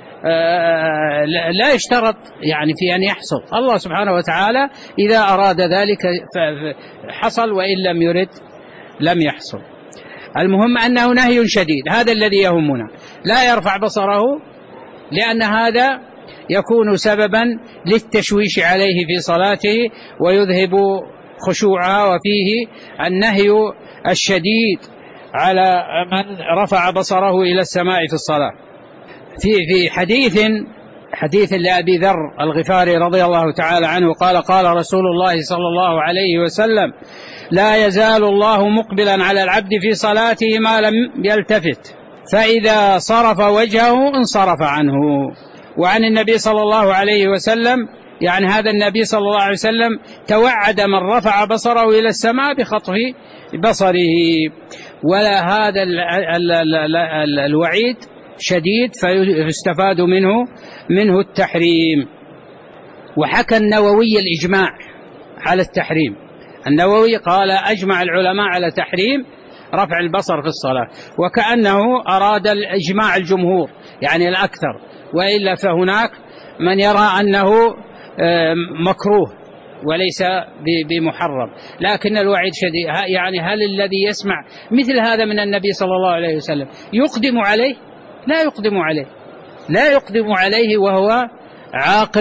لا يشترط يعني في أن يحصل. الله سبحانه وتعالى إذا أراد ذلك حصل، وإن لم يرد لم يحصل. المهم أنه نهي شديد، هذا الذي يهمنا. لا يرفع بصره، لأن هذا يكون سببا للتشويش عليه في صلاته ويذهب خشوعها. وفيه النهي الشديد على من رفع بصره إلى السماء في الصلاة. في حديث لأبي ذر الغفاري رضي الله تعالى عنه قال: قال رسول الله صلى الله عليه وسلم: لا يزال الله مقبلا على العبد في صلاته ما لم يلتفت، فإذا صرف وجهه انصرف عنه. وعن النبي صلى الله عليه وسلم يعني هذا النبي صلى الله عليه وسلم توعد من رفع بصره إلى السماء بخطف بصره. ولا هذا الوعيد شديد فيستفاد منه التحريم. وحكى النووي الإجماع على التحريم. النووي قال: أجمع العلماء على تحريم رفع البصر في الصلاة، وكأنه أراد الإجماع الجمهور يعني الأكثر، وإلا فهناك من يرى أنه مكروه وليس بمحرم. لكن الوعيد شديد. يعني هل الذي يسمع مثل هذا من النبي صلى الله عليه وسلم يقدم عليه؟ لا يقدم عليه وهو عاقل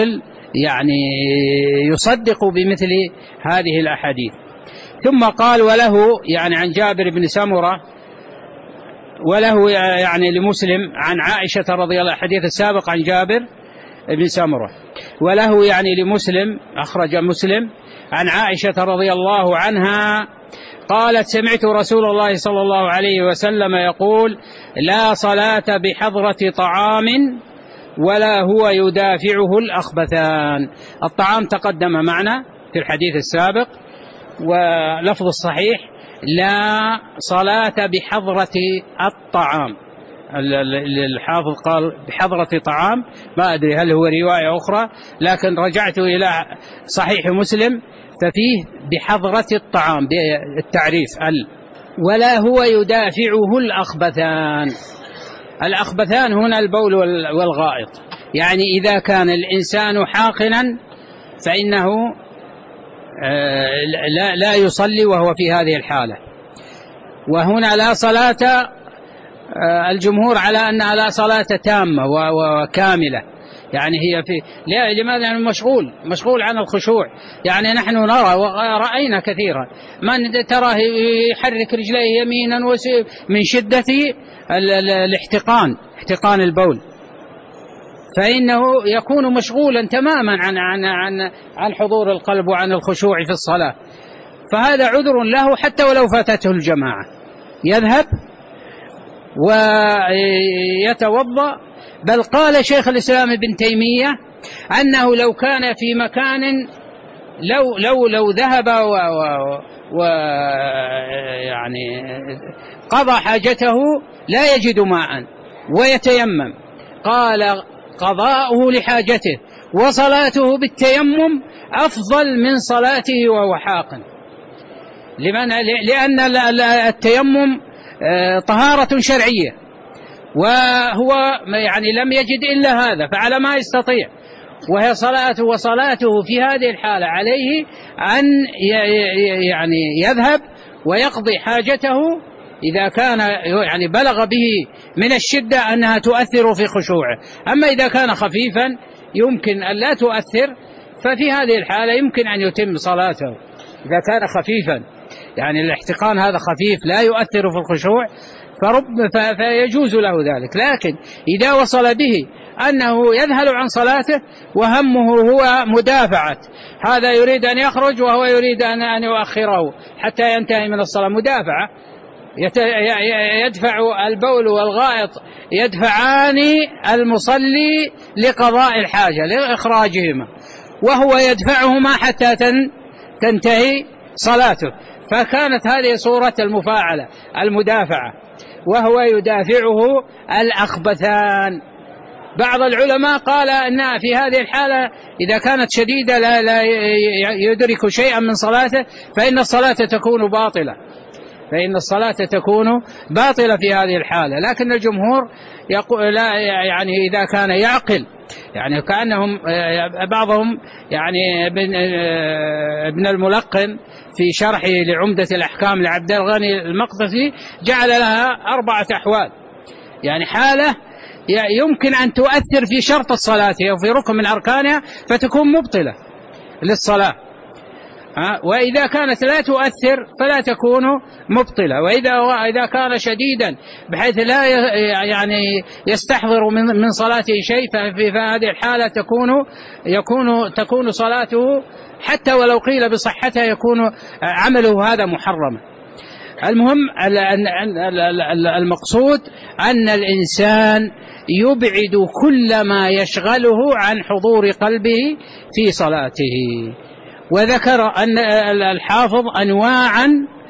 يعني يصدق بمثل هذه الأحاديث. ثم قال وله يعني عن جابر بن سمرة، وله يعني لمسلم عن عائشة رضي الله، الحديث السابق عن جابر بن سمرة، وله يعني لمسلم، أخرج مسلم عن عائشة رضي الله عنها قالت سمعت رسول الله صلى الله عليه وسلم يقول لا صلاة بحضرة طعام ولا هو يدافعه الأخبثان. الطعام تقدم معنا في الحديث السابق، ولفظ الصحيح لا صلاة بحضرة الطعام. الحافظ قال بحضرة طعام، ما أدري هل هو رواية أخرى، لكن رجعت إلى صحيح مسلم ففيه بحضرة الطعام بالتعريف ولا هو يدافعه الأخبثان. الأخبثان هنا البول والغائط، يعني إذا كان الإنسان حاقنا فإنه لا يصلي وهو في هذه الحالة. وهنا لا صلاة، الجمهور على أنها لا صلاة تامة وكاملة، يعني هي في لماذا؟ يعني مشغول عن الخشوع. يعني نحن نرى ورأينا كثيرا من تراه يحرك رجليه يمينا من شدة احتقان البول، فإنه يكون مشغولا تماما عن حضور القلب وعن الخشوع في الصلاة، فهذا عذر له حتى ولو فاتته الجماعة، يذهب ويتوضأ. بل قال شيخ الإسلام ابن تيمية أنه لو كان في مكان لو ذهب يعني قضى حاجته لا يجد ماء ويتيمم، قال قضاؤه لحاجته وصلاته بالتيمم أفضل من صلاته وهو حاقن. لأن التيمم طهارة شرعية، وهو يعني لم يجد إلا هذا فعلى ما يستطيع، وهي صلاته في هذه الحالة عليه أن يعني يذهب ويقضي حاجته إذا كان يعني بلغ به من الشدة أنها تؤثر في خشوعه. أما إذا كان خفيفا يمكن أن لا تؤثر، ففي هذه الحالة يمكن أن يتم صلاته. إذا كان خفيفا يعني الاحتقان هذا خفيف لا يؤثر في الخشوع فيجوز له ذلك. لكن إذا وصل به أنه يذهل عن صلاته وهمه هو مدافعة، هذا يريد أن يخرج وهو يريد أن يؤخره حتى ينتهي من الصلاة، مدافعة، يدفع البول والغائط يدفعان المصلي لقضاء الحاجة لإخراجهما، وهو يدفعهما حتى تنتهي صلاته. فكانت هذه صورة المفاعلة المدافعة، وهو يدافعه الأخبثان. بعض العلماء قال أنها في هذه الحالة إذا كانت شديدة لا يدرك شيئا من صلاته فإن الصلاة تكون باطلة في هذه الحالة. لكن الجمهور يقول لا، يعني إذا كان يعقل، يعني كأنهم بعضهم يعني ابن الملقن في شرحه لعمدة الأحكام لعبد الغني المقدسي جعل لها 4 أحوال، يعني حالة يمكن أن تؤثر في شرط الصلاة أو في ركن من أركانها فتكون مبطلة للصلاة، وإذا كانت لا تؤثر فلا تكون مبطلة. وإذا كان شديدا بحيث لا يعني يستحضر من صلاته شيء ففي هذه الحالة تكون صلاته حتى ولو قيل بصحتها يكون عمله هذا محرما. المهم المقصود أن الإنسان يبعد كل ما يشغله عن حضور قلبه في صلاته. وذكر أن الحافظ أنواعا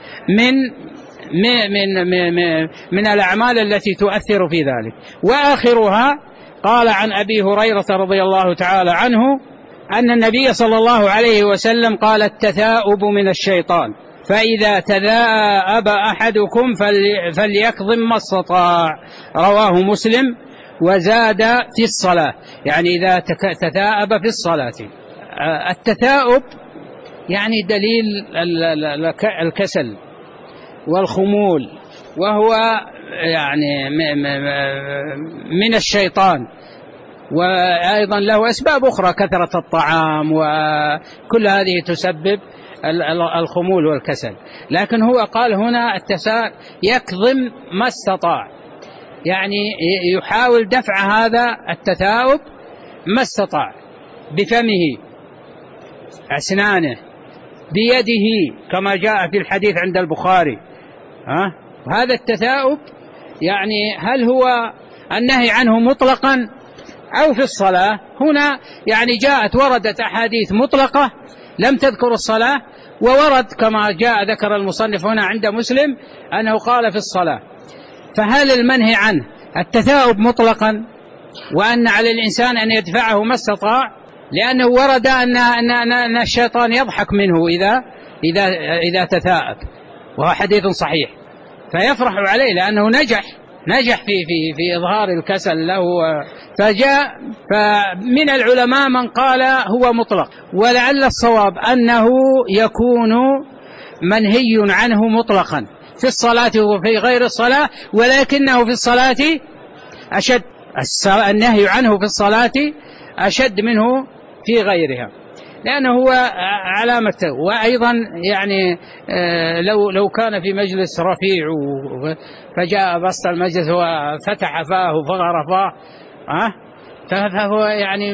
من الأعمال التي تؤثر في ذلك، وآخرها قال عن أبي هريرة رضي الله تعالى عنه أن النبي صلى الله عليه وسلم قال التثاؤب من الشيطان، فإذا تثاءب أحدكم فليكظم ما استطاع، رواه مسلم. وزاد في الصلاة، يعني إذا تثاءب في الصلاة. التثاؤب يعني دليل الكسل والخمول، وهو يعني من الشيطان، وأيضا له أسباب أخرى كثرة الطعام، وكل هذه تسبب الخمول والكسل. لكن هو قال هنا التساؤل يكظم ما استطاع، يعني يحاول دفع هذا التثاؤب ما استطاع، بفمه، أسنانه، بيده كما جاء في الحديث عند البخاري. هذا التثاؤب يعني هل هو النهي عنه مطلقا أو في الصلاة؟ هنا يعني وردت أحاديث مطلقة لم تذكر الصلاة، وورد كما جاء ذكر المصنف هنا عند مسلم أنه قال في الصلاة. فهل المنهي عنه التثاؤب مطلقا وأن على الإنسان أن يدفعه ما استطاع؟ لأنه ورد أن الشيطان يضحك منه إذا تثاءب، وهو حديث صحيح، فيفرح عليه لأنه نجح في إظهار الكسل له. فمن العلماء من قال هو مطلق، ولعل الصواب أنه يكون منهي عنه مطلقا في الصلاة وفي غير الصلاة، ولكنه في الصلاة أشد، النهي عنه في الصلاة أشد منه في غيرها، لأنه هو علامة. وأيضا يعني لو كان في مجلس رفيع فجاء بسط المجلس وفتح فاه وفغر فاه، فهو يعني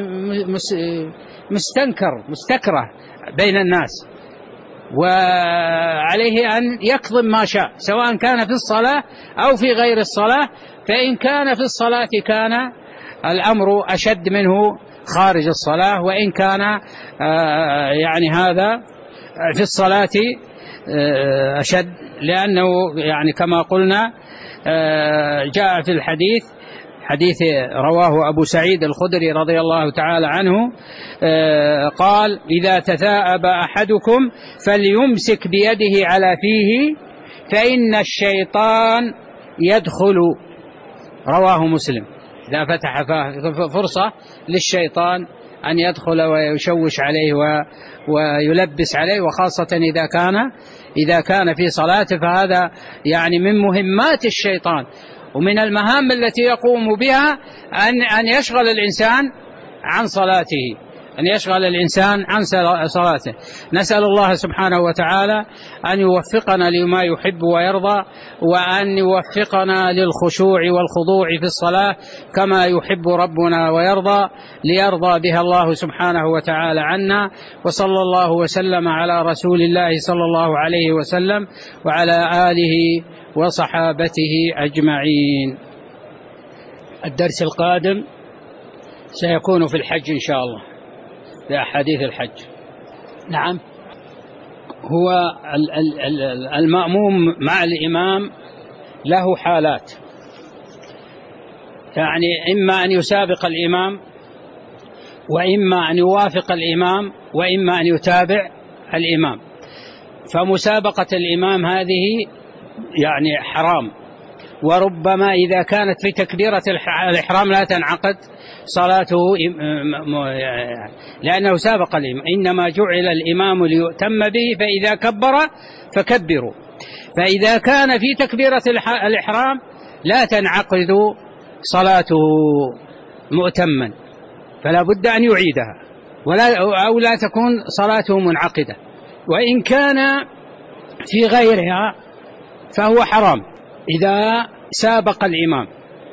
مستكره بين الناس، وعليه أن يكظم ما شاء سواء كان في الصلاة أو في غير الصلاة. فإن كان في الصلاة كان الأمر أشد منه خارج الصلاة، وإن كان يعني هذا في الصلاة أشد، لأنه يعني كما قلنا جاء في حديث رواه أبو سعيد الخدري رضي الله تعالى عنه قال: إذا تثاءب أحدكم فليمسك بيده على فيه فإن الشيطان يدخل. رواه مسلم. إذا فتح فرصة للشيطان أن يدخل ويشوش عليه ويلبس عليه، وخاصة إذا كان في صلاته، فهذا يعني من مهمات الشيطان ومن المهام التي يقوم بها أن يشغل الإنسان عن صلاته، نسأل الله سبحانه وتعالى أن يوفقنا لما يحب ويرضى، وأن يوفقنا للخشوع والخضوع في الصلاة كما يحب ربنا ويرضى، ليرضى بها الله سبحانه وتعالى عنا. وصلى الله وسلم على رسول الله صلى الله عليه وسلم وعلى آله وصحابته أجمعين. الدرس القادم سيكون في الحج إن شاء الله، بأحاديث الحج. نعم، هو المأموم مع الإمام له حالات، يعني إما أن يسابق الإمام، وإما أن يوافق الإمام، وإما أن يتابع الإمام. فمسابقة الإمام هذه يعني حرام، وربما إذا كانت في تكبيرة الإحرام لا تنعقد صلاته لأنه سابق الإمام. إنما جعل الإمام ليؤتم به، فإذا كبر فكبروا. فإذا كان في تكبيرة الإحرام لا تنعقد صلاته مؤتما، فلا بد أن يعيدها أو لا تكون صلاته منعقدة. وإن كان في غيرها فهو حرام إذا سابق الإمام.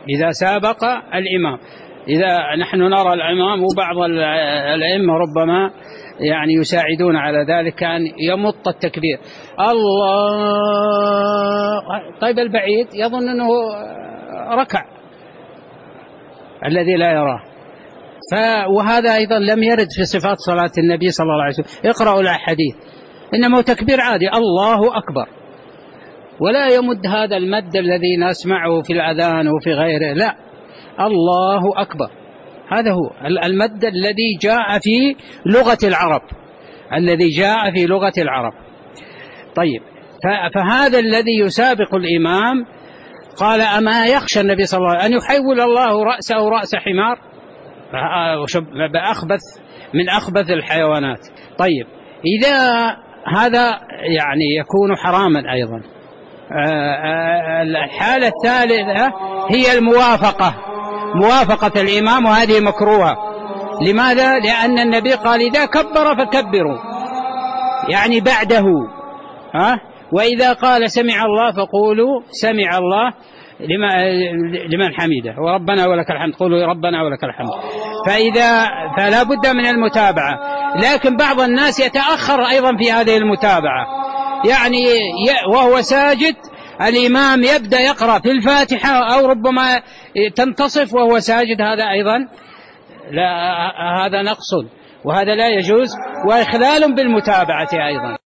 إذا نحن نرى الإمام وبعض الأئمة ربما يعني يساعدون على ذلك أن يمط التكبير الله، طيب البعيد يظن أنه ركع الذي لا يراه. وهذا أيضا لم يرد في صفات صلاة النبي صلى الله عليه وسلم. اقرأوا الأحاديث، إنما تكبير عادي الله أكبر، ولا يمد هذا المد الذي نسمعه في الأذان وفي غيره، لا، الله أكبر. هذا هو المد الذي جاء في لغة العرب. طيب، فهذا الذي يسابق الإمام قال: أما يخشى النبي صلى الله عليه وسلم أن يحول الله رأسه رأس حمار، من أخبث الحيوانات. طيب، إذا هذا يعني يكون حراما أيضا. الحالة الثالثة هي الموافقة، موافقة الإمام، وهذه مكروهة. لماذا؟ لأن النبي قال إذا كبر فكبروا، يعني بعده، وإذا قال سمع الله فقولوا سمع الله لمن حمده، وربنا ولك الحمد، قولوا ربنا ولك الحمد. فلا بد من المتابعة. لكن بعض الناس يتأخر أيضا في هذه المتابعة، يعني وهو ساجد الإمام يبدأ يقرأ في الفاتحة أو ربما تنتصف وهو ساجد، هذا أيضا لا، هذا نقص، وهذا لا يجوز، وإخلال بالمتابعة أيضا.